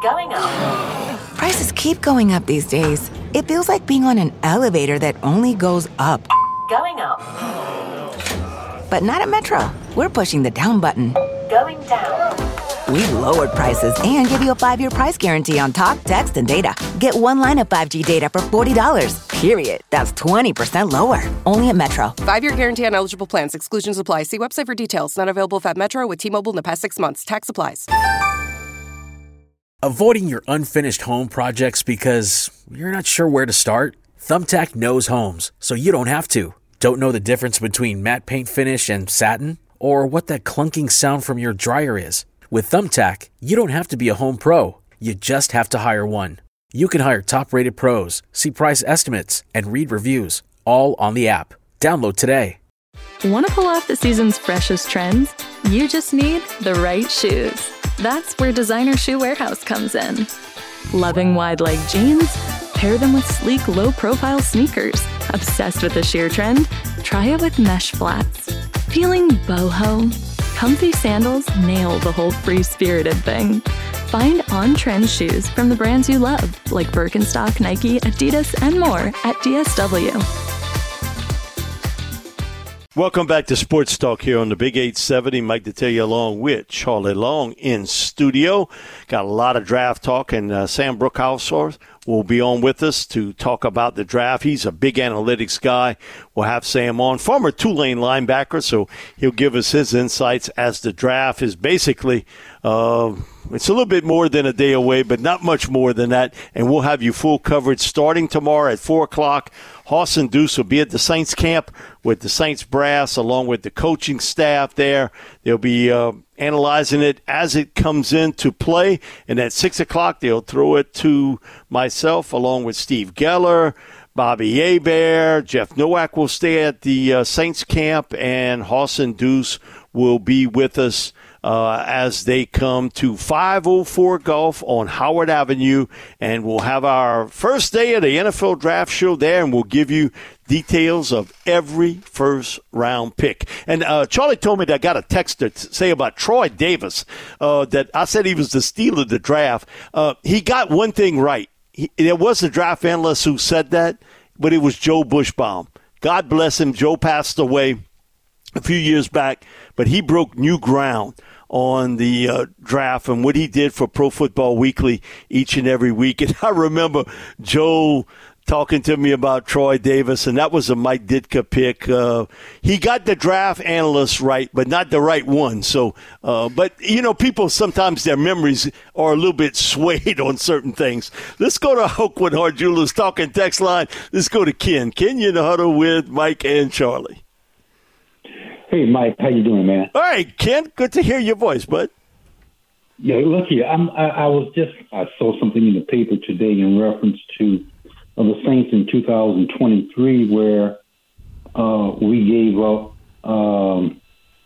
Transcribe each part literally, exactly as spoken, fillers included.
Going up. Prices keep going up these days. It feels like being on an elevator that only goes up. Going up. But not at Metro. We're pushing the down button. Going down. We've lowered prices and give you a five-year price guarantee on talk, text, and data. Get one line of five G data for forty dollars. Period. That's twenty percent lower. Only at Metro. Five-year guarantee on eligible plans. Exclusions apply. See website for details. Not available at Metro with T-Mobile in the past six months. Tax applies. Avoiding your unfinished home projects because you're not sure where to start? Thumbtack knows homes, so you don't have to. Don't know the difference between matte paint finish and satin? Or what that clunking sound from your dryer is? With Thumbtack, you don't have to be a home pro. You just have to hire one. You can hire top-rated pros, see price estimates, and read reviews, all on the app. Download today. Want to pull off the season's freshest trends? You just need the right shoes. That's where Designer Shoe Warehouse comes in. Loving wide-leg jeans? Pair them with sleek, low-profile sneakers. Obsessed with the sheer trend? Try it with mesh flats. Feeling boho? Comfy sandals nail the whole free-spirited thing. Find on-trend shoes from the brands you love, like Birkenstock, Nike, Adidas, and more at D S W. Welcome back to Sports Talk here on the Big eight seventy. Mike Detillier along with Charlie Long in studio. Got a lot of draft talk, and uh, Sam Brookhauser will be on with us to talk about the draft. He's a big analytics guy. We'll have Sam on, former Tulane linebacker, so he'll give us his insights as the draft is basically uh, it's a little bit more than a day away, but not much more than that. And we'll have you full coverage starting tomorrow at four o'clock. Hoss and Deuce will be at the Saints camp with the Saints brass along with the coaching staff there. They'll be uh, analyzing it as it comes into play. And at six o'clock, they'll throw it to myself along with Steve Geller, Bobby Hebert. Jeff Nowak will stay at the uh, Saints camp, and Hoss and Deuce will be with us Uh, as they come to five oh four Golf on Howard Avenue, and we'll have our first day of the N F L Draft Show there, and we'll give you details of every first-round pick. And uh, Charlie told me that I got a text to say about Troy Davis, uh, that I said he was the steal of the draft. Uh, he got one thing right. He, there was a draft analyst who said that, but it was Joe Bushbaum. God bless him. Joe passed away a few years back, but he broke new ground on the uh, draft and what he did for Pro Football Weekly each and every week. And I remember Joe talking to me about Troy Davis, and that was a Mike Ditka pick. Uh, he got the draft analyst right, but not the right one. So, uh, but, you know, people sometimes their memories are a little bit swayed on certain things. Let's go to Oakwood Harjulas talking text line. Let's go to Ken. Ken, you're in the huddle with Mike and Charlie. Hey, Mike, how you doing, man? All right, Ken, good to hear your voice, bud. Yeah, look here. I'm, I, I was just I saw something in the paper today in reference to uh, the Saints in two thousand twenty-three, where uh, we gave up um,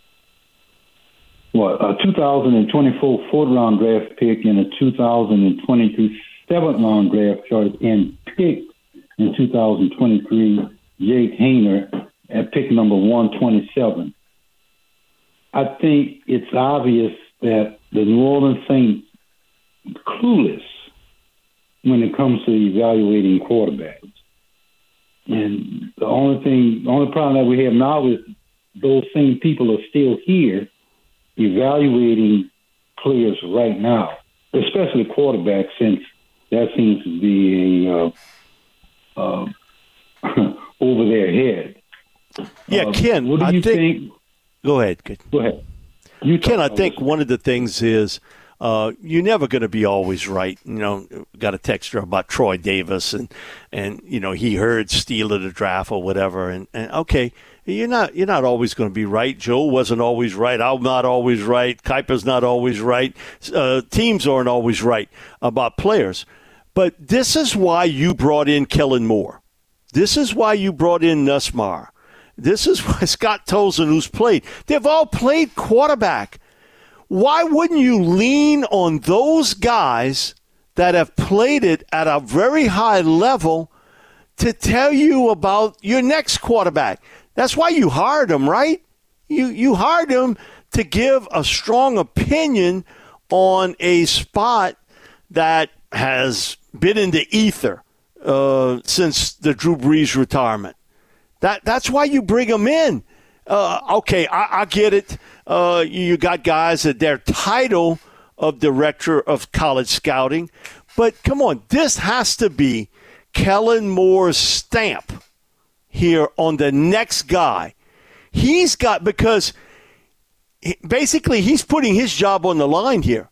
what a two thousand twenty-four fourth round draft pick and a two thousand twenty-two seventh round draft choice, and picked in two thousand twenty-three Jake Haener at pick number one twenty-seven. I think it's obvious that the New Orleans Saints are clueless when it comes to evaluating quarterbacks. And the only thing, the only problem that we have now is those same people are still here evaluating players right now, especially quarterbacks, since that seems to be a uh, uh, over their head. Yeah, uh, Ken, what do I you think, think? Go ahead. Good. Go ahead. You Ken, I think one of the things is uh, you're never going to be always right. You know, got a texture about Troy Davis, and and you know he heard steal of the draft or whatever, and, and okay, you're not you're not always going to be right. Joe wasn't always right. I'm not always right. Kuiper's not always right. Uh, teams aren't always right about players, but this is why you brought in Kellen Moore. This is why you brought in Nussmeier. This is why Scott Tolzien, who's played. They've all played quarterback. Why wouldn't you lean on those guys that have played it at a very high level to tell you about your next quarterback? That's why you hired them, right? You you hired them to give a strong opinion on a spot that has been in the ether uh, since the Drew Brees retirement. That That's why you bring him in. Uh, okay, I, I get it. Uh, you got guys at their title of director of college scouting. But come on, this has to be Kellen Moore's stamp here on the next guy. He's got, because basically he's putting his job on the line here.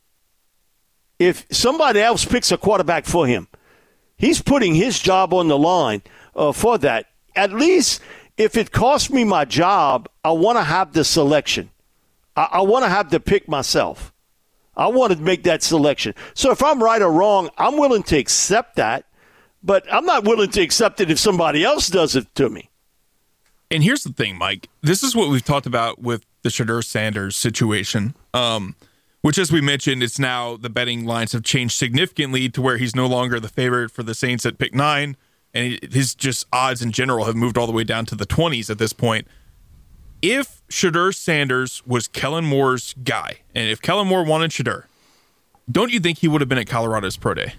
If somebody else picks a quarterback for him, he's putting his job on the line uh, for that. At least if it costs me my job, I want to have the selection. I, I want to have the pick myself. I want to make that selection. So if I'm right or wrong, I'm willing to accept that, but I'm not willing to accept it if somebody else does it to me. And here's the thing, Mike. This is what we've talked about with the Shedeur Sanders situation, um, which, as we mentioned, it's now the betting lines have changed significantly to where he's no longer the favorite for the Saints at pick nine, and his just odds in general have moved all the way down to the twenties at this point. If Shedeur Sanders was Kellen Moore's guy, and if Kellen Moore wanted Shedeur, don't you think he would have been at Colorado's Pro Day?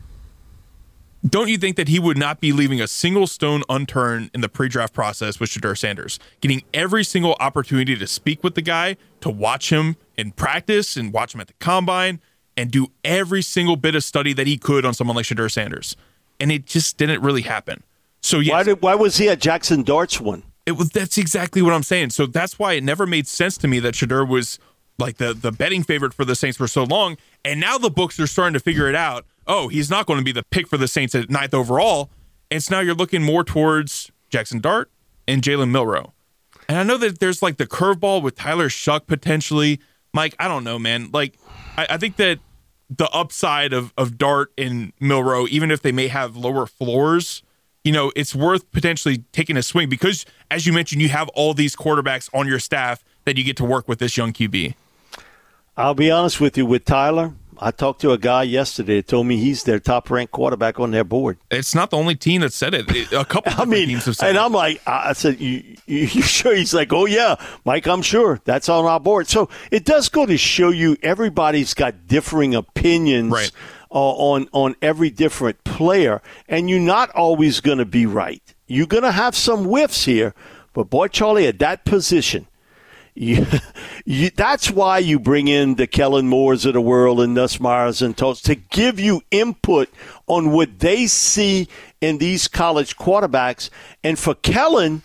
Don't you think that he would not be leaving a single stone unturned in the pre-draft process with Shedeur Sanders, getting every single opportunity to speak with the guy, to watch him in practice and watch him at the combine, and do every single bit of study that he could on someone like Shedeur Sanders? And it just didn't really happen. So yes, why, did, why was he at Jackson Dart's one? It was, that's exactly what I'm saying. So that's why it never made sense to me that Shedeur was like the, the betting favorite for the Saints for so long. And now the books are starting to figure it out. Oh, he's not going to be the pick for the Saints at ninth overall. And so now you're looking more towards Jackson Dart and Jalen Milroe. And I know that there's like the curveball with Tyler Shuck potentially. Mike, I don't know, man. Like, I, I think that the upside of, of Dart and Milroe, even if they may have lower floors, you know, it's worth potentially taking a swing because, as you mentioned, you have all these quarterbacks on your staff that you get to work with this young Q B. I'll be honest with you, with Tyler, I talked to a guy yesterday that told me he's their top-ranked quarterback on their board. It's not the only team that said it. it a couple of I mean, teams have said and it. I'm like, I said, you, you, you sure? He's like, oh, yeah, Mike, I'm sure. That's on our board. So it does go to show you everybody's got differing opinions right. uh, on, on every different player, and you're not always going to be right. You're going to have some whiffs here, but, boy, Charlie, at that position, You, you, that's why you bring in the Kellen Moores of the world and Nussmeyers and Toast to give you input on what they see in these college quarterbacks. And for Kellen,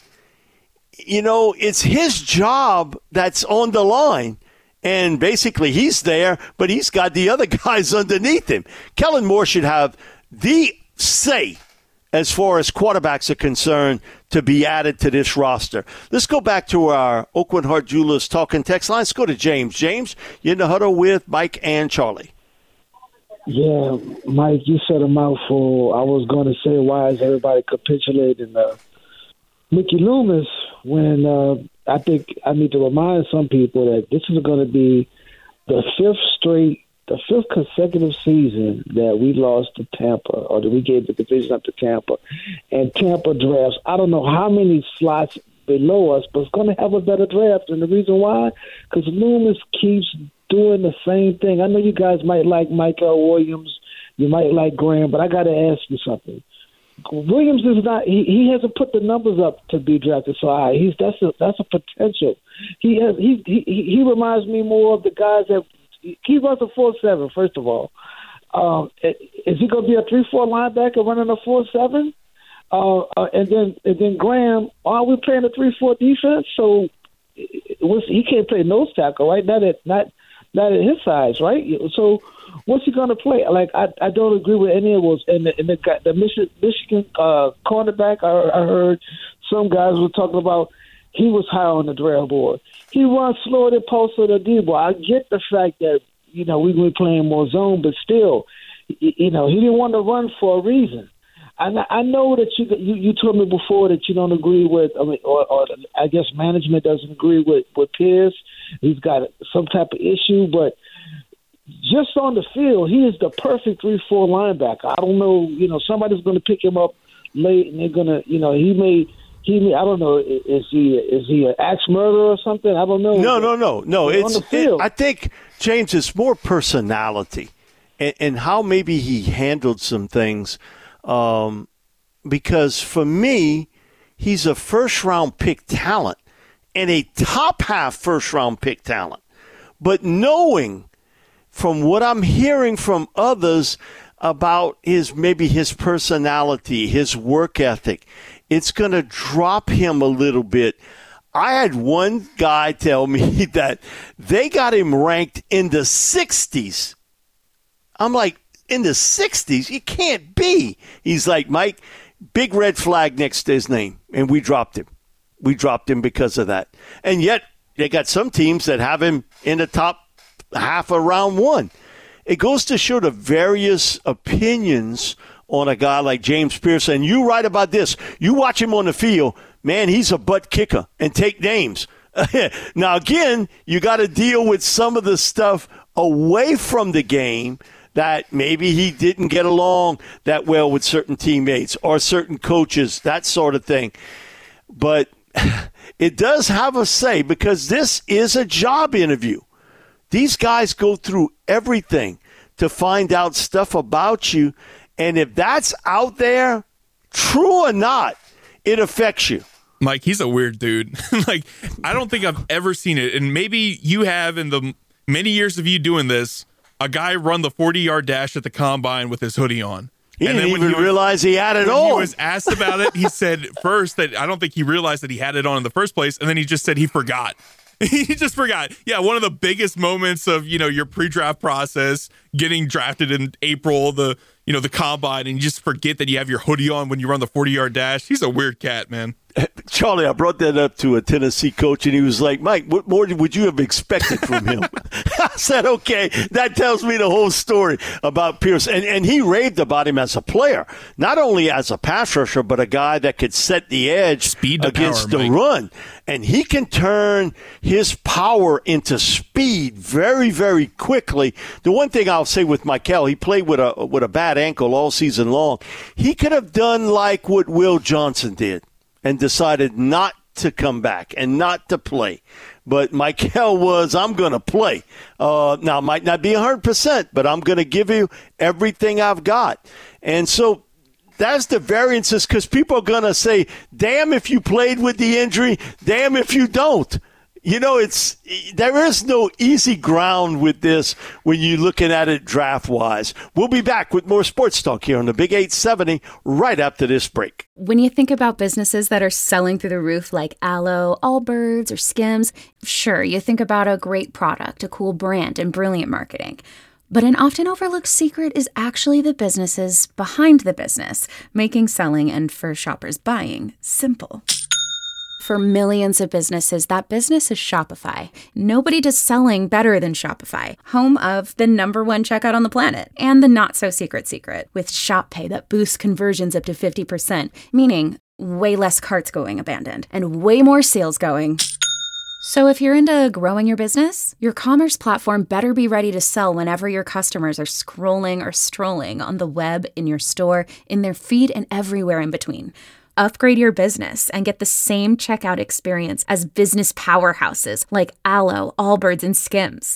you know, it's his job that's on the line. And basically he's there, but he's got the other guys underneath him. Kellen Moore should have the say as far as quarterbacks are concerned, to be added to this roster. Let's go back to our Oakland Heart Jewelers talking text line. Let's go to James. James, you're in the huddle with Mike and Charlie. Yeah, Mike, you said a mouthful. I was going to say, why is everybody capitulating uh, Mickey Loomis when uh, I think I need to remind some people that this is going to be the fifth straight The fifth consecutive season that we lost to Tampa, or that we gave the division up to Tampa, and Tampa drafts, I don't know how many slots below us, but it's going to have a better draft. And the reason why, because Loomis keeps doing the same thing. I know you guys might like Michael Williams, you might like Graham, but I got to ask you something. Williams is not, he, he hasn't put the numbers up to be drafted so high. He's that's a, that's a potential. He has he, he he reminds me more of the guys that, he runs a four seven, first of all. Um, is he going to be a three four linebacker running a four seven? Uh, uh, and then and then Graham, are we playing a three four defense? So it was, he can't play nose tackle, right? Not at, not, not at his size, right? So what's he going to play? Like, I, I don't agree with any of those. And the, and the, the Michigan, Michigan uh, cornerback, I, I heard some guys were talking about he was high on the draft board. He runs slower than Poster or Debo. I get the fact that, you know, we were playing more zone, but still, you know, he didn't want to run for a reason. I, I know that you, you you told me before that you don't agree with, I mean, or, or I guess management doesn't agree with, with Pierce. He's got some type of issue, but just on the field, he is the perfect three four linebacker. I don't know, you know, somebody's going to pick him up late, and they're going to, you know, he may – He, I don't know. Is he is he an axe murderer or something? I don't know. No, no, no, no. He's it's. on the field. It, I think James, it's more personality, and, and how maybe he handled some things. Um, because for me, he's a first-round pick talent and a top-half first-round pick talent. But knowing from what I'm hearing from others about his maybe his personality, his work ethic, it's going to drop him a little bit. I had one guy tell me that they got him ranked in the sixties. I'm like, in the sixties? It can't be. He's like, Mike, big red flag next to his name, and we dropped him. We dropped him because of that. And yet, they got some teams that have him in the top half of round one. It goes to show the various opinions on a guy like James Pierce. And you write about this. You watch him on the field, man, he's a butt kicker and take names. Now, again, you got to deal with some of the stuff away from the game that maybe he didn't get along that well with certain teammates or certain coaches, that sort of thing. But it does have a say because this is a job interview. These guys go through everything to find out stuff about you. And if that's out there, true or not, it affects you. Mike, he's a weird dude. Like, I don't think I've ever seen it. And maybe you have in the many years of you doing this, a guy run the forty-yard dash at the combine with his hoodie on. He and didn't then when even he was, realize he had it when on. He was asked about it. He said first that I don't think he realized that he had it on in the first place. And then he just said he forgot. He just forgot. Yeah, one of the biggest moments of, you know, your pre-draft process, getting drafted in April, the, you know, the combine, and you just forget that you have your hoodie on when you run the forty-yard dash. He's a weird cat, man. Charlie, I brought that up to a Tennessee coach, and he was like, Mike, what more would you have expected from him? I said, okay, that tells me the whole story about Pierce. And, and he raved about him as a player, not only as a pass rusher, but a guy that could set the edge Speed to against power, the Mike. run. And he can turn his power into speed very, very quickly. The one thing I'll say with Michael, he played with a with a bad ankle all season long. He could have done like what Will Johnson did and decided not to come back and not to play. But Michael was, I'm going to play. Uh, now, it might not be one hundred percent, but I'm going to give you everything I've got. And so that's the variances because people are going to say, damn if you played with the injury, damn if you don't. You know, it's there is no easy ground with this when you're looking at it draft-wise. We'll be back with more Sports Talk here on the Big eight seventy right after this break. When you think about businesses that are selling through the roof like Aloe, Allbirds, or Skims, sure, you think about a great product, a cool brand, and brilliant marketing. But an often overlooked secret is actually the businesses behind the business, making selling and, for shoppers, buying simple. For millions of businesses, that business is Shopify. Nobody does selling better than Shopify, home of the number one checkout on the planet, and the not-so-secret secret, with Shop Pay that boosts conversions up to fifty percent, meaning way less carts going abandoned, and way more sales going. So if you're into growing your business, your commerce platform better be ready to sell whenever your customers are scrolling or strolling on the web, in your store, in their feed, and everywhere in between. Upgrade your business and get the same checkout experience as business powerhouses like Aloe, Allbirds, and Skims.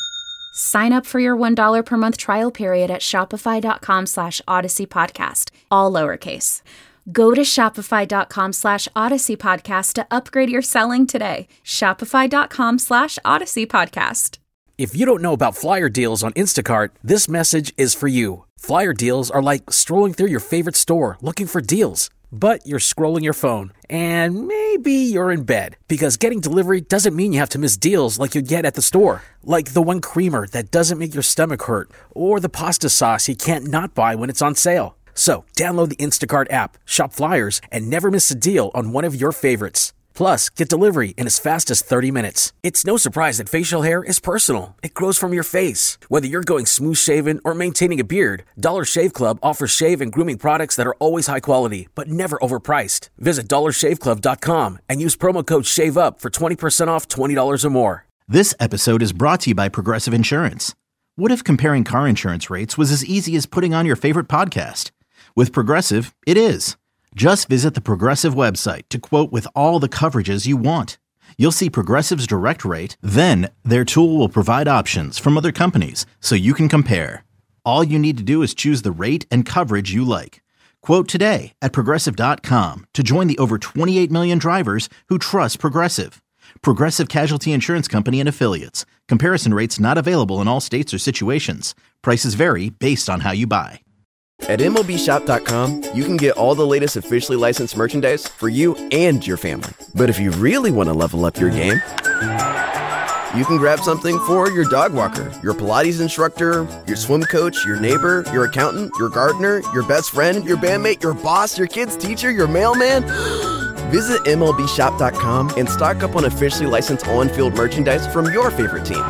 Sign up for your one dollar per month trial period at shopify.com slash Odyssey Podcast, all lowercase. Go to shopify.com slash Odyssey Podcast to upgrade your selling today. Shopify.com slash Odyssey Podcast. If you don't know about flyer deals on Instacart, this message is for you. Flyer deals are like strolling through your favorite store looking for deals. But you're scrolling your phone, and maybe you're in bed, because getting delivery doesn't mean you have to miss deals like you'd get at the store. Like the one creamer that doesn't make your stomach hurt, or the pasta sauce you can't not buy when it's on sale. So download the Instacart app, shop flyers, and never miss a deal on one of your favorites. Plus, get delivery in as fast as thirty minutes. It's no surprise that facial hair is personal. It grows from your face. Whether you're going smooth shaven or maintaining a beard, Dollar Shave Club offers shave and grooming products that are always high quality, but never overpriced. Visit dollar shave club dot com and use promo code SHAVEUP for twenty percent off twenty dollars or more. This episode is brought to you by Progressive Insurance. What if comparing car insurance rates was as easy as putting on your favorite podcast? With Progressive, it is. Just visit the Progressive website to quote with all the coverages you want. You'll see Progressive's direct rate, then their tool will provide options from other companies so you can compare. All you need to do is choose the rate and coverage you like. Quote today at Progressive dot com to join the over twenty-eight million drivers who trust Progressive. Progressive Casualty Insurance Company and Affiliates. Comparison rates not available in all states or situations. Prices vary based on how you buy. At M L B Shop dot com, you can get all the latest officially licensed merchandise for you and your family. But if you really want to level up your game, you can grab something for your dog walker, your Pilates instructor, your swim coach, your neighbor, your accountant, your gardener, your best friend, your bandmate, your boss, your kid's teacher, your mailman. Visit M L B Shop dot com and stock up on officially licensed on-field merchandise from your favorite teams.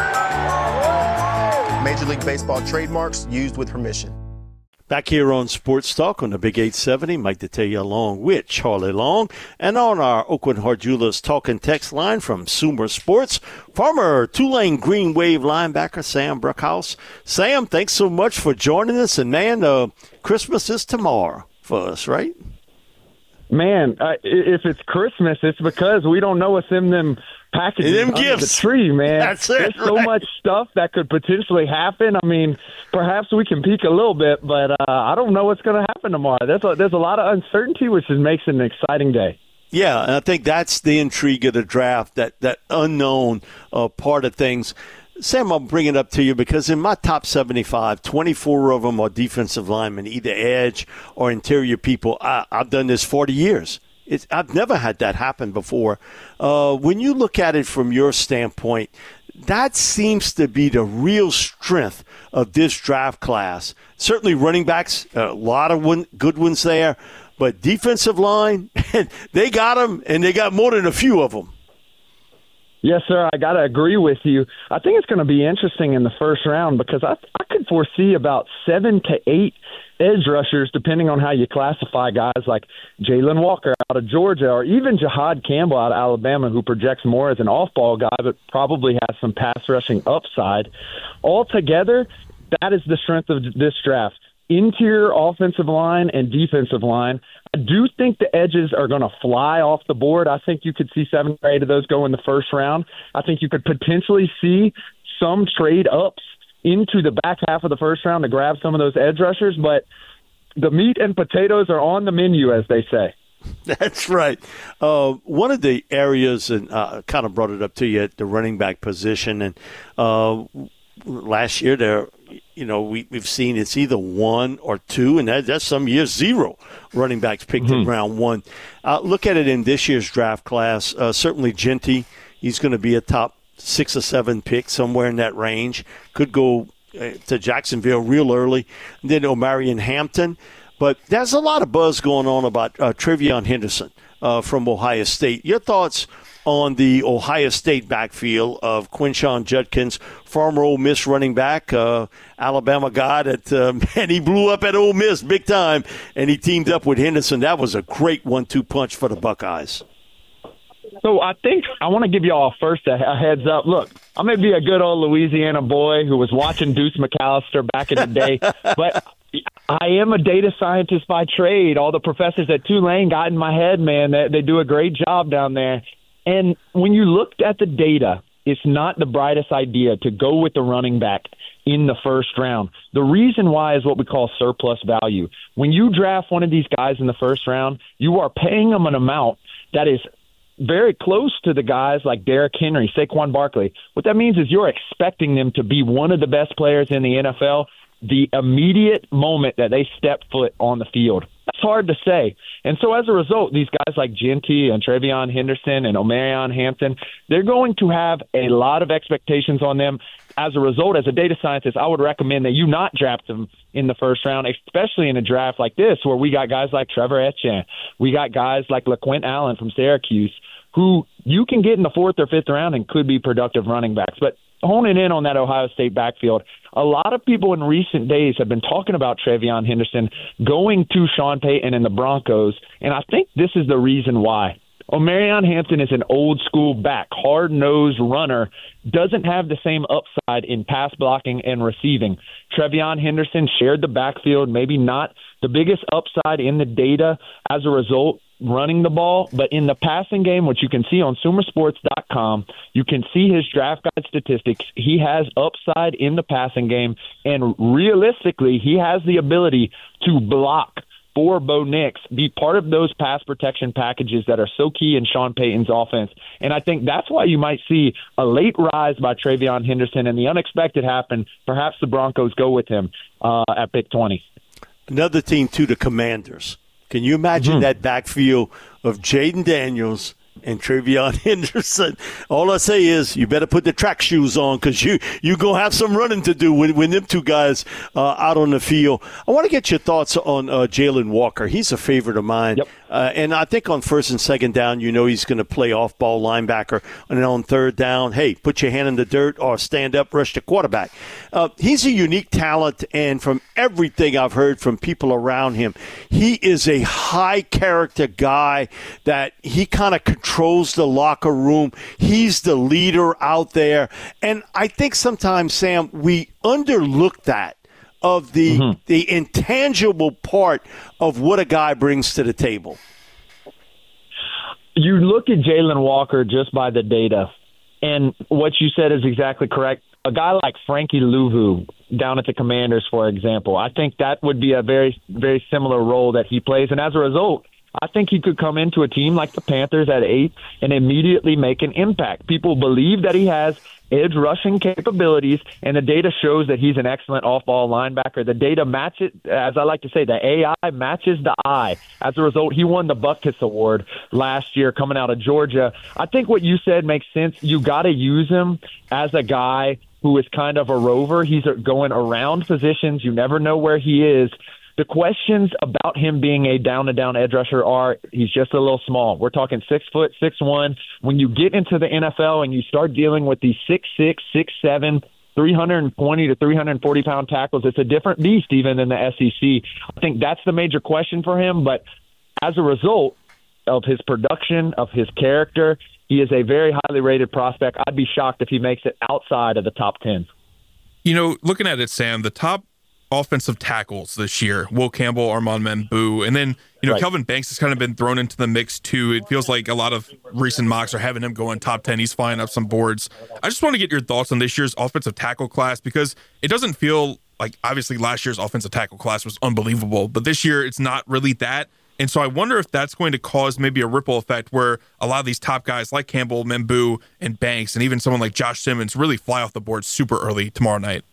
Major League Baseball trademarks used with permission. Back here on Sports Talk on the Big eight seventy, Mike Detillier along with Charlie Long. And on our Oakland Heart Jewelers talk and text line from Sumer Sports, former Tulane Green Wave linebacker Sam Brookhouse. Sam, thanks so much for joining us. And, man, uh, Christmas is tomorrow for us, right? Man, uh, if it's Christmas, it's because we don't know what's in them packages them under gifts. the tree, man. That's it, There's so right. much stuff that could potentially happen. I mean, perhaps we can peek a little bit, but uh, I don't know what's going to happen tomorrow. There's a, there's a lot of uncertainty, which is, makes it an exciting day. Yeah, and I think that's the intrigue of the draft, that, that unknown uh, part of things. Sam, I'll bring it up to you because in my top seventy-five, twenty-four of them are defensive linemen, either edge or interior people. I, I've done this forty years. It's, I've never had that happen before. Uh, when you look at it from your standpoint, that seems to be the real strength of this draft class. Certainly running backs, a lot of one, good ones there, but defensive line, they got them, and they got more than a few of them. Yes, sir. I got to agree with you. I think it's going to be interesting in the first round because I, I could foresee about seven to eight edge rushers, depending on how you classify guys like Jalen Walker out of Georgia or even Jahad Campbell out of Alabama, who projects more as an off-ball guy but probably has some pass rushing upside. Altogether, that is the strength of this draft. Interior offensive line and defensive line. I do think the edges are going to fly off the board. I think you could see seven or eight of those go in the first round. I think you could potentially see some trade ups into the back half of the first round to grab some of those edge rushers, but the meat and potatoes are on the menu, as they say. That's right. Uh, one of the areas, and I uh, kind of brought it up to you at the running back position, and uh, last year there, you know, we, we've seen it's either one or two, and that, that's some years zero running backs picked mm-hmm. in round one. Uh, look at it in this year's draft class. Uh, certainly Genty, he's going to be a top six or seven pick, somewhere in that range. Could go uh, to Jacksonville real early. And then Omarion Hampton. But there's a lot of buzz going on about uh, Trevion Henderson uh, from Ohio State. Your thoughts on the Ohio State backfield of Quinshon Judkins, former Ole Miss running back, uh, Alabama guy that, uh, man, he blew up at Ole Miss big time, and he teamed up with Henderson. That was a great one two punch for the Buckeyes. So I think I want to give you all first a, a heads up. Look, I may be a good old Louisiana boy who was watching Deuce McAllister back in the day, but I am a data scientist by trade. All the professors at Tulane got in my head, man. They, they do a great job down there. And when you looked at the data, it's not the brightest idea to go with the running back in the first round. The reason why is what we call surplus value. When you draft one of these guys in the first round, you are paying them an amount that is very close to the guys like Derrick Henry, Saquon Barkley. What that means is you're expecting them to be one of the best players in the N F L the immediate moment that they step foot on the field. That's hard to say. And so as a result, these guys like Genty and Trevion Henderson and Omarion Hampton, they're going to have a lot of expectations on them. As a result, as a data scientist, I would recommend that you not draft them in the first round, especially in a draft like this where we got guys like Trevor Etienne. We got guys like LaQuint Allen from Syracuse who you can get in the fourth or fifth round and could be productive running backs. But honing in on that Ohio State backfield, a lot of people in recent days have been talking about Trevion Henderson going to Sean Payton and the Broncos, and I think this is the reason why. Omarion Hampton is an old-school back, hard-nosed runner, doesn't have the same upside in pass blocking and receiving. Trevion Henderson shared the backfield, maybe not the biggest upside in the data. As a result, running the ball, but in the passing game, which you can see on Sumer Sports dot com, you can see his draft guide statistics. He has upside in the passing game, and realistically, he has the ability to block for Bo Nix, be part of those pass protection packages that are so key in Sean Payton's offense. And I think that's why you might see a late rise by TreVeyon Henderson, and the unexpected happen. Perhaps the Broncos go with him uh, at pick twenty. Another team, too, the Commanders. Can you imagine mm-hmm. that backfield of Jaden Daniels and TreVeyon Henderson? All I say is you better put the track shoes on because you, you're going to have some running to do with, with them two guys uh, out on the field. I want to get your thoughts on uh, Jalen Walker. He's a favorite of mine. Yep. Uh, and I think on first and second down, you know he's going to play off-ball linebacker. And on third down, hey, put your hand in the dirt or stand up, rush the quarterback. Uh, he's a unique talent, and from everything I've heard from people around him, he is a high-character guy that he kind of controls the locker room. He's the leader out there. And I think sometimes, Sam, we underlook that. Of the mm-hmm. the intangible part of what a guy brings to the table. You look at Jalen Walker just by the data, and what you said is exactly correct. A guy like Frankie Louvu down at the Commanders, for example, I think that would be a very, very similar role that he plays. And as a result, I think he could come into a team like the Panthers at eight and immediately make an impact. People believe that he has edge rushing capabilities, and the data shows that he's an excellent off-ball linebacker. The data matches, as I like to say, the A I matches the eye. As a result, he won the Butkus Award last year coming out of Georgia. I think what you said makes sense. You got to use him as a guy who is kind of a rover. He's going around positions. You never know where he is. The questions about him being a down-to-down edge rusher are he's just a little small. We're talking six foot, six one. When you get into the N F L and you start dealing with these six six, six seven, three hundred twenty to three hundred forty pound tackles, it's a different beast even than the S E C. I think that's the major question for him. But as a result of his production, of his character, he is a very highly rated prospect. I'd be shocked if he makes it outside of the top ten. You know, looking at it, Sam, the top offensive tackles this year, Will Campbell, Armand Membou, and then, you know, right. Kelvin Banks has kind of been thrown into the mix too. It feels like a lot of recent mocks are having him going top ten. He's flying up some boards. I just want to get your thoughts on this year's offensive tackle class, because it doesn't feel like, obviously last year's offensive tackle class was unbelievable, but this year it's not really that. And so I wonder if that's going to cause maybe a ripple effect where a lot of these top guys like Campbell, Membou, and Banks, and even someone like Josh Simmons really fly off the board super early tomorrow night.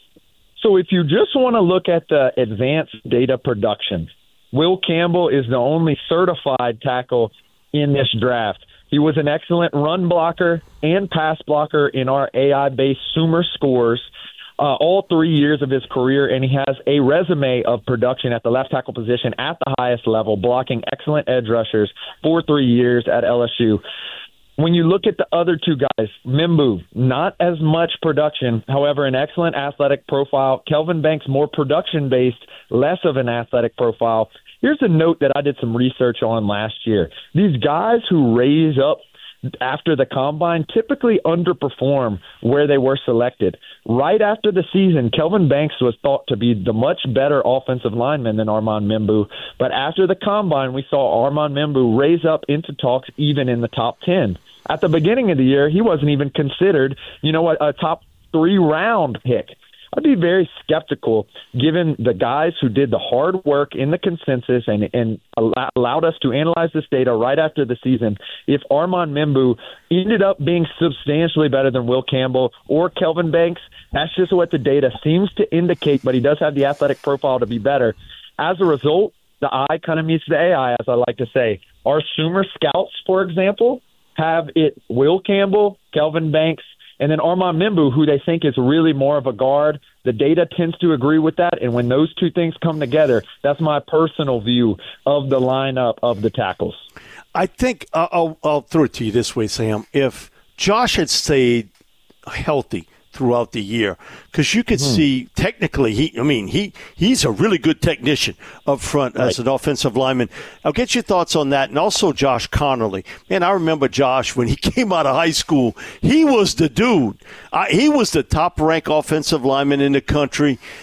So if you just want to look at the advanced data production, Will Campbell is the only certified tackle in this draft. He was an excellent run blocker and pass blocker in our A I-based Sumer scores uh, all three years of his career, and he has a resume of production at the left tackle position at the highest level, blocking excellent edge rushers for three years at L S U. When you look at the other two guys, Membou, not as much production, however, an excellent athletic profile. Kelvin Banks, more production-based, less of an athletic profile. Here's a note that I did some research on last year. These guys who raise up after the combine typically underperform where they were selected. Right after the season, Kelvin Banks was thought to be the much better offensive lineman than Armand Membou. But after the combine, we saw Armand Membou raise up into talks even in the top ten. At the beginning of the year, he wasn't even considered, you know, a, a top three round pick. I'd be very skeptical, given the guys who did the hard work in the consensus and, and allowed us to analyze this data right after the season, if Armand Membou ended up being substantially better than Will Campbell or Kelvin Banks. That's just what the data seems to indicate, but he does have the athletic profile to be better. As a result, the eye kind of meets the A I, as I like to say. Our Sumer scouts, for example, have it Will Campbell, Kelvin Banks, and then Armand Membou, who they think is really more of a guard. The data tends to agree with that, and when those two things come together, that's my personal view of the lineup of the tackles. I think uh, I'll, I'll throw it to you this way, Sam. If Josh had stayed healthy throughout the year, because you could mm-hmm. see technically, he I mean, he he's a really good technician up front right. as an offensive lineman. I'll get your thoughts on that, and also Josh Connerly. Man, I remember Josh when he came out of high school. He was the dude. Uh, he was the top-ranked offensive lineman in the country,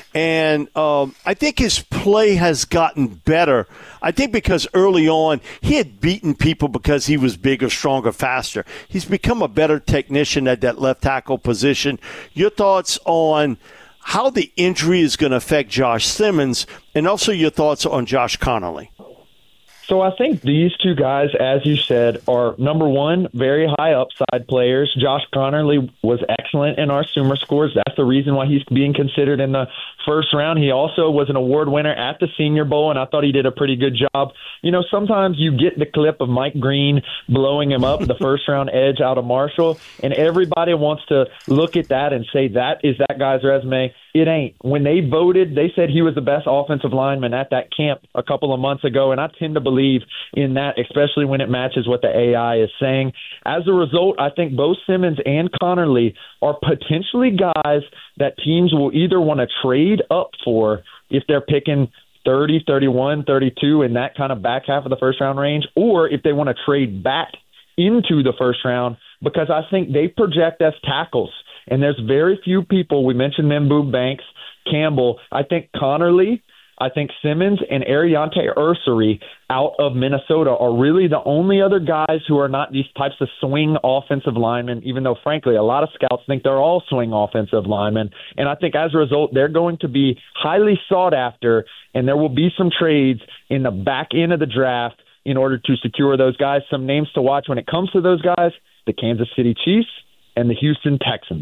And um, I think his play has gotten better. I think because early on he had beaten people because he was bigger, stronger, faster. He's become a better technician at that left tackle position. Your thoughts on how the injury is going to affect Josh Simmons, and also your thoughts on Josh Conerly? So I think these two guys, as you said, are, number one, very high upside players. Josh Conerly was excellent in our Sumer scores. That's the reason why he's being considered in the first round. He also was an award winner at the Senior Bowl, and I thought he did a pretty good job. You know, sometimes you get the clip of Mike Green blowing him up, the first-round edge out of Marshall, and everybody wants to look at that and say that is that guy's resume. It ain't. When they voted, they said he was the best offensive lineman at that camp a couple of months ago, and I tend to believe in that, especially when it matches what the A I is saying. As a result, I think both Simmons and Conerly are potentially guys that teams will either want to trade up for if they're picking thirty, thirty-one, thirty-two in that kind of back half of the first-round range, or if they want to trade back into the first round, because I think they project as tackles. And there's very few people. We mentioned Membu, Banks, Campbell. I think Conerly, I think Simmons, and Ariante Ursary out of Minnesota are really the only other guys who are not these types of swing offensive linemen, even though, frankly, a lot of scouts think they're all swing offensive linemen. And I think as a result, they're going to be highly sought after, and there will be some trades in the back end of the draft in order to secure those guys. Some names to watch when it comes to those guys: the Kansas City Chiefs and the Houston Texans.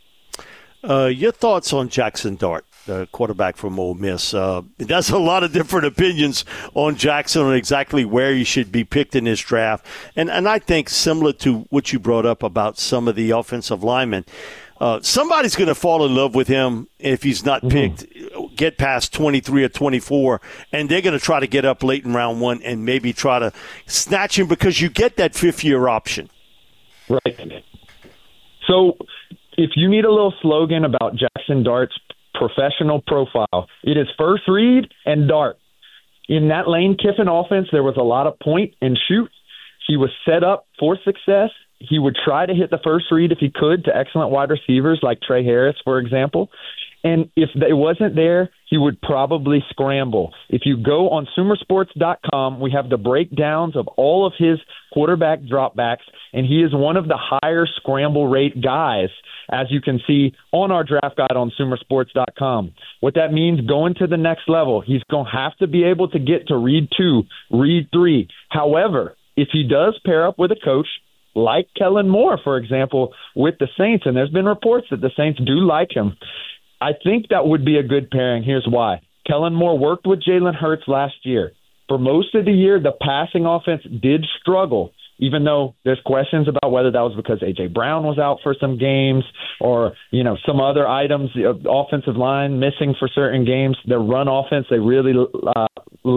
Uh, your thoughts on Jackson Dart, the quarterback from Ole Miss? Uh, there's a lot of different opinions on Jackson on exactly where he should be picked in this draft. And and I think similar to what you brought up about some of the offensive linemen, uh, somebody's going to fall in love with him if he's not picked, mm-hmm. get past twenty-three or twenty-four, and they're going to try to get up late in round one and maybe try to snatch him because you get that fifth-year option. Right. So if you need a little slogan about Jackson Dart's professional profile, it is first read and dart. In that Lane Kiffin offense, there was a lot of point and shoot. He was set up for success. He would try to hit the first read if he could to excellent wide receivers like Trey Harris, for example. And if it wasn't there, he would probably scramble. If you go on Sumer Sports dot com, we have the breakdowns of all of his quarterback dropbacks, and he is one of the higher scramble rate guys, as you can see on our draft guide on Sumer Sports dot com. What that means going to the next level, he's going to have to be able to get to read two, read three. However, if he does pair up with a coach like Kellen Moore, for example, with the Saints, and there's been reports that the Saints do like him, I think that would be a good pairing. Here's why. Kellen Moore worked with Jalen Hurts last year. For most of the year, the passing offense did struggle, even though there's questions about whether that was because A J. Brown was out for some games or, you know, some other items, the offensive line missing for certain games. Their run offense, they really uh,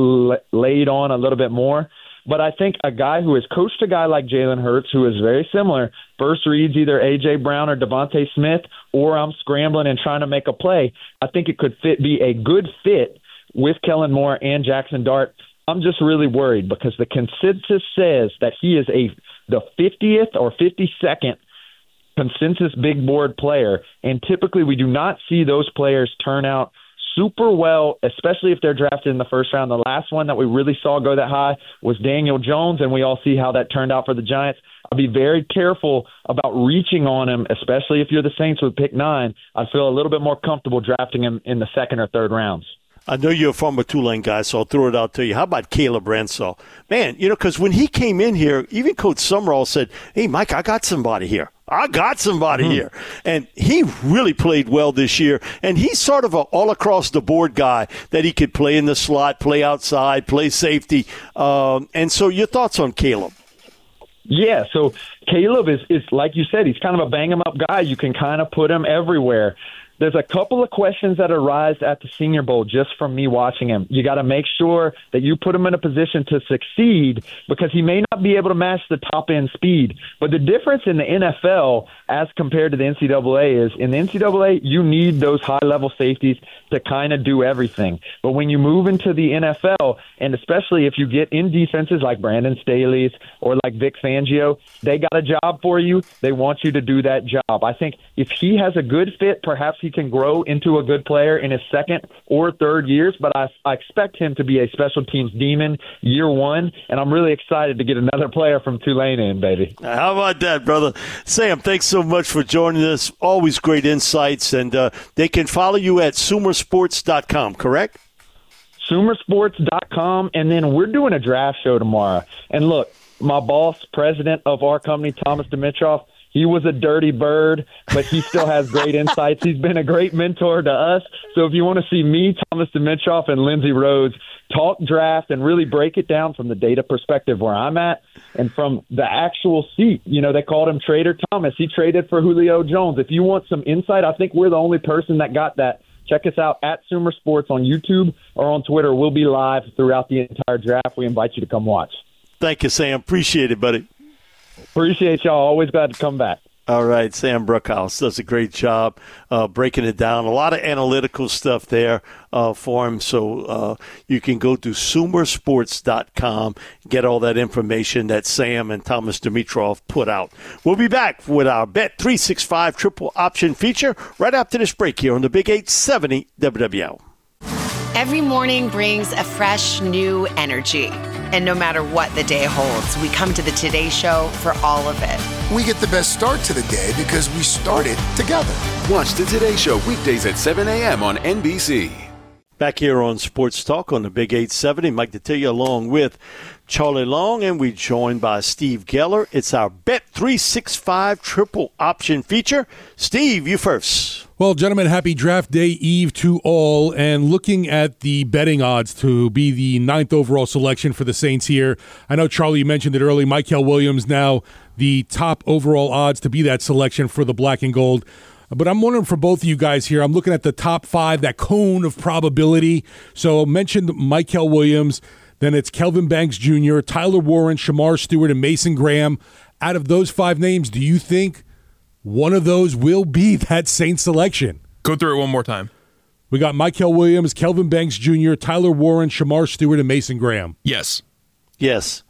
laid on a little bit more. But I think a guy who has coached a guy like Jalen Hurts, who is very similar, first reads either A J. Brown or Devontae Smith, or I'm scrambling and trying to make a play, I think it could fit be a good fit with Kellen Moore and Jackson Dart. I'm just really worried because the consensus says that he is a the fiftieth or fifty-second consensus big board player, and typically we do not see those players turn out super well, especially if they're drafted in the first round. The last one that we really saw go that high was Daniel Jones, and we all see how that turned out for the Giants. I'll be very careful about reaching on him, especially if you're the Saints with pick nine. I feel a little bit more comfortable drafting him in the second or third rounds. I know you're a former Tulane guy, so I'll throw it out to you. How about Caleb Renshaw? Man, you know, because when he came in here, even Coach Summerall said, hey, Mike, I got somebody here. I got somebody mm-hmm. here. And he really played well this year. And he's sort of an all-across-the-board guy that he could play in the slot, play outside, play safety. Um, and so your thoughts on Caleb? Yeah, so Caleb is, is, like you said, he's kind of a bang-em-up guy. You can kind of put him everywhere. There's a couple of questions that arise at the Senior Bowl just from me watching him. You got to make sure that you put him in a position to succeed because he may not be able to match the top-end speed. But the difference in the N F L as compared to the N C double A is in the N C double A, you need those high-level safeties to kind of do everything. But when you move into the N F L, and especially if you get in defenses like Brandon Staley's or like Vic Fangio, they got a job for you. They want you to do that job. I think if he has a good fit, perhaps he he can grow into a good player in his second or third years, but I, I expect him to be a special teams demon year one, and I'm really excited to get another player from Tulane in, baby. How about that, brother? Sam, thanks so much for joining us. Always great insights, and uh, they can follow you at sumer sports dot com, correct? sumer sports dot com, and then we're doing a draft show tomorrow. And look, my boss, president of our company, Thomas Dimitrov, he was a dirty bird, but he still has great insights. He's been a great mentor to us. So if you want to see me, Thomas Dimitrov, and Lindsey Rhodes talk draft and really break it down from the data perspective where I'm at and from the actual seat, you know, they called him Trader Thomas. He traded for Julio Jones. If you want some insight, I think we're the only person that got that. Check us out at Sumer Sports on YouTube or on Twitter. We'll be live throughout the entire draft. We invite you to come watch. Thank you, Sam. Appreciate it, buddy. Appreciate y'all. Always glad to come back. All right, Sam Brookhouse does a great job uh, breaking it down. A lot of analytical stuff there uh, for him. So uh, you can go to sumer sports dot com, get all that information that Sam and Thomas Dimitrov put out. We'll be back with our Bet three sixty-five triple option feature right after this break here on the Big eight seventy W W L. Every morning brings a fresh, new energy. And no matter what the day holds, we come to the Today Show for all of it. We get the best start to the day because we started together. Watch the Today Show weekdays at seven a.m. on N B C. Back here on Sports Talk on the Big eight seventy, Mike Detillier along with Charlie Long, and we're joined by Steve Geller. It's our Bet three sixty-five triple option feature. Steve, you first. Well, gentlemen, happy draft day eve to all. And looking at the betting odds to be the ninth overall selection for the Saints here, I know, Charlie, you mentioned it early. Mykel Williams now the top overall odds to be that selection for the black and gold. But I'm wondering for both of you guys here, I'm looking at the top five, that cone of probability. So I mentioned Mykel Williams, then it's Kelvin Banks Junior, Tyler Warren, Shamar Stewart, and Mason Graham. Out of those five names, do you think one of those will be that Saints selection? Go through it one more time. We got Mykel Williams, Kelvin Banks Junior, Tyler Warren, Shamar Stewart, and Mason Graham. Yes. Yes.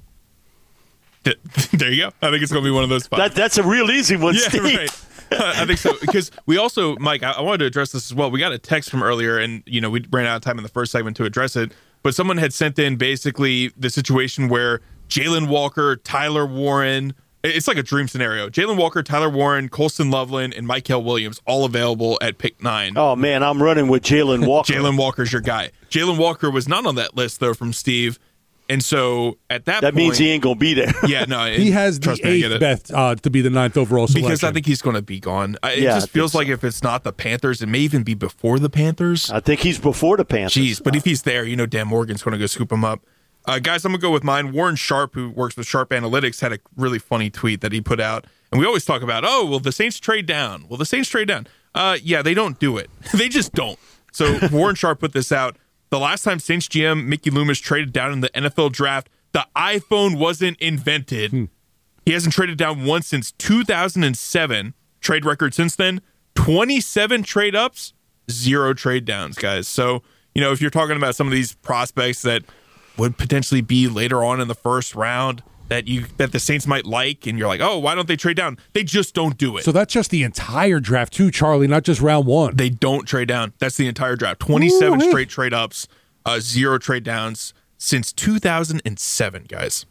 There you go. I think it's going to be one of those five. That, that's a real easy one, yeah, Steve. Right. I think so. Because we also, Mike, I, I wanted to address this as well. We got a text from earlier, and, you know, we ran out of time in the first segment to address it. But someone had sent in basically the situation where Jalen Walker, Tyler Warren, it's like a dream scenario. Jalen Walker, Tyler Warren, Colston Loveland, and Mykel Williams all available at pick nine. Oh, man, I'm running with Jalen Walker. Jalen Walker's your guy. Jalen Walker was not on that list, though, from Steve. And so at that, that point, means he ain't gonna be there. Yeah, no, he has the eighth best odds to be the ninth overall selection because I think he's going to be gone. It yeah, just feels so. Like if it's not the Panthers, it may even be before the Panthers. I think he's before the Panthers. Jeez, but if he's there, you know, Dan Morgan's going to go scoop him up. Uh, guys, I'm going to go with mine. Warren Sharp, who works with Sharp Analytics, had a really funny tweet that he put out. And we always talk about, oh, will the Saints trade down? Will the Saints trade down? Uh, yeah, they don't do it. They just don't. So Warren Sharp put this out. The last time Saints G M Mickey Loomis traded down in the N F L draft, the iPhone wasn't invented. Hmm. He hasn't traded down once since two thousand seven. Trade record since then, twenty-seven trade ups, zero trade downs, guys. So, you know, if you're talking about some of these prospects that would potentially be later on in the first round that you that the Saints might like, and you're like, oh, why don't they trade down? They just don't do it. So that's just the entire draft too, Charlie, not just round one. They don't trade down. That's the entire draft. twenty-seven Ooh, straight trade ups, uh, zero trade downs. Since two thousand seven, guys.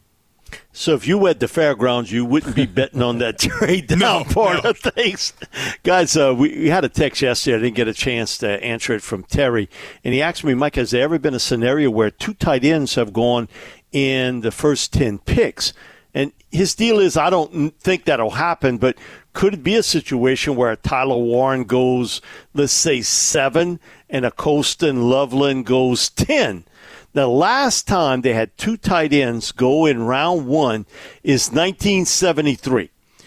So if you were at the fairgrounds, you wouldn't be betting on that trade down no, part no. of things. Guys, uh, we, we had a text yesterday. I didn't get a chance to answer it from Terry. And he asked me, Mike, has there ever been a scenario where two tight ends have gone in the first ten picks? And his deal is, I don't think that'll happen, but could it be a situation where Tyler Warren goes, let's say, seven, and a Colston Loveland goes ten? The last time they had two tight ends go in round one is nineteen seventy-three.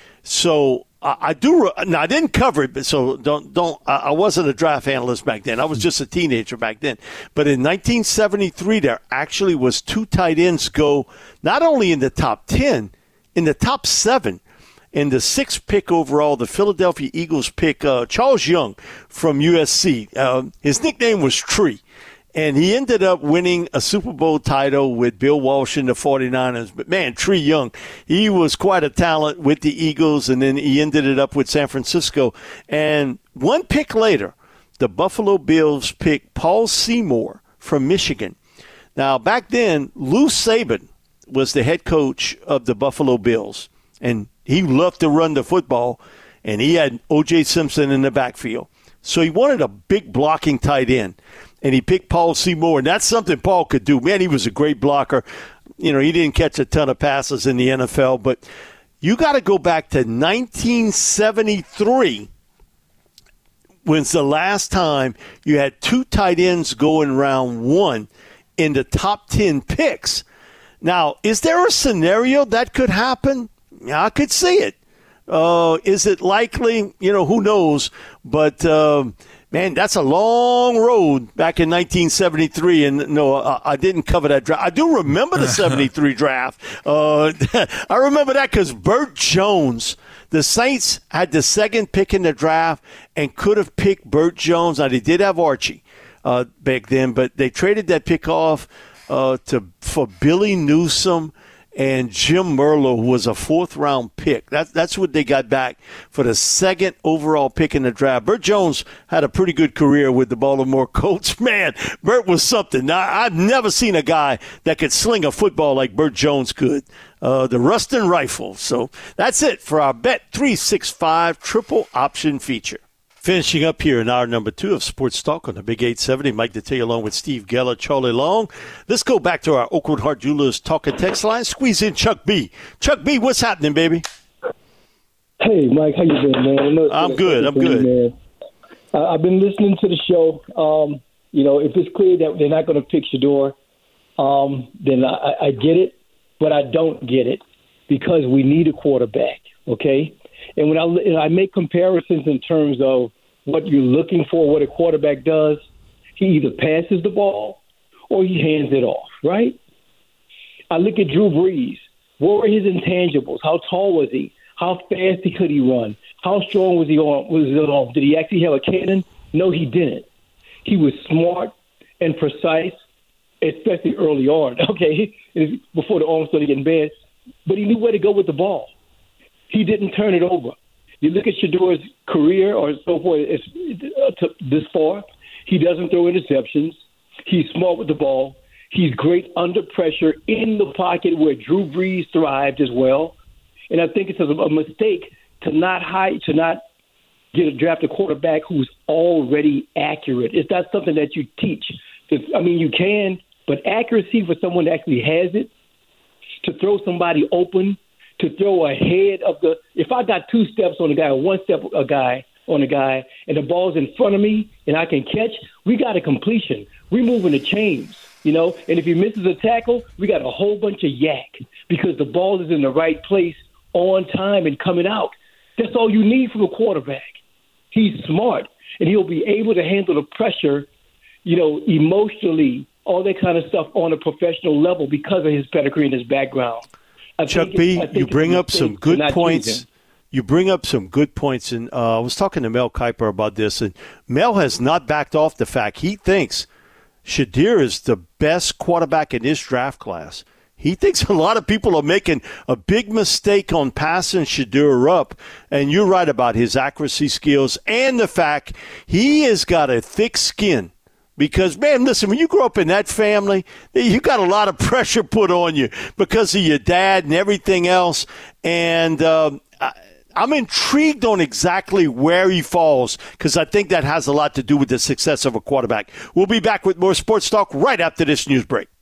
So I, I do. Now I didn't cover it, but so don't don't. I wasn't a draft analyst back then. I was just a teenager back then. But in nineteen seventy-three, there actually was two tight ends go not only in the top ten, in the top seven. In the sixth pick overall, the Philadelphia Eagles pick uh, Charles Young from U S C. Uh, his nickname was Tree. And he ended up winning a Super Bowl title with Bill Walsh and the 49ers. But, man, Trey Young, he was quite a talent with the Eagles, and then he ended it up with San Francisco. And one pick later, the Buffalo Bills picked Paul Seymour from Michigan. Now, back then, Lou Saban was the head coach of the Buffalo Bills, and he loved to run the football, and he had O J Simpson in the backfield. So he wanted a big blocking tight end. And he picked Paul Seymour, and that's something Paul could do. Man, he was a great blocker. You know, he didn't catch a ton of passes in the N F L, but you got to go back to nineteen seventy-three, when's the last time you had two tight ends going round one in the top ten picks. Now, is there a scenario that could happen? Yeah, I could see it. Uh, is it likely? You know, who knows? But, uh, man, that's a long road back in nineteen seventy-three. And, no, I, I didn't cover that draft. I do remember the seventy-three draft. Uh, I remember that because Burt Jones, the Saints had the second pick in the draft and could have picked Burt Jones. Now, they did have Archie uh, back then, but they traded that pick off uh, to for Billy Newsome and Jim Merlo, who was a fourth-round pick. That, that's what they got back for the second overall pick in the draft. Burt Jones had a pretty good career with the Baltimore Colts. Man, Burt was something. Now, I've never seen a guy that could sling a football like Burt Jones could. Uh, the Ruston Rifle. So that's it for our Bet three sixty-five triple option feature. Finishing up here in hour number two of Sports Talk on the Big eight seventy. Mike Detillier along with Steve Geller, Charlie Long. Let's go back to our Oakwood Heart Jewelers talk and text line. Squeeze in Chuck B. Chuck B, what's happening, baby? Hey, Mike, how you doing, man? I'm good. I'm good. Man. Uh, I've been listening to the show. Um, you know, if it's clear that they're not going to pick Shedeur, um, then I, I get it, but I don't get it because we need a quarterback, okay? And when I, and I make comparisons in terms of what you're looking for, what a quarterback does, he either passes the ball or he hands it off, right? I look at Drew Brees. What were his intangibles? How tall was he? How fast could he run? How strong was he on? Was it on? Did he actually have a cannon? No, he didn't. He was smart and precise, especially early on, okay, before the arm started getting bad. But he knew where to go with the ball. He didn't turn it over. You look at Shedeur's career or so forth it's, uh, to this far, he doesn't throw interceptions. He's smart with the ball. He's great under pressure in the pocket where Drew Brees thrived as well. And I think it's a, a mistake to not hide, to not get a draft a quarterback who's already accurate. It's not something that you teach. I mean, you can, but accuracy for someone that actually has it, to throw somebody open, to throw ahead of the – if I got two steps on a guy or one step a guy on a guy and the ball's in front of me and I can catch, we got a completion. We're moving the chains, you know. And if he misses a tackle, we got a whole bunch of yak because the ball is in the right place on time and coming out. That's all you need from a quarterback. He's smart, and he'll be able to handle the pressure, you know, emotionally, all that kind of stuff on a professional level because of his pedigree and his background. I Chuck B, you bring up some good points. You bring up some good points, and uh, I was talking to Mel Kiper about this, and Mel has not backed off the fact he thinks Shedeur is the best quarterback in this draft class. He thinks a lot of people are making a big mistake on passing Shedeur up, and you're right about his accuracy skills and the fact he has got a thick skin. Because, man, listen, when you grow up in that family, you got a lot of pressure put on you because of your dad and everything else. And um, I, I'm intrigued on exactly where he falls because I think that has a lot to do with the success of a quarterback. We'll be back with more Sports Talk right after this news break.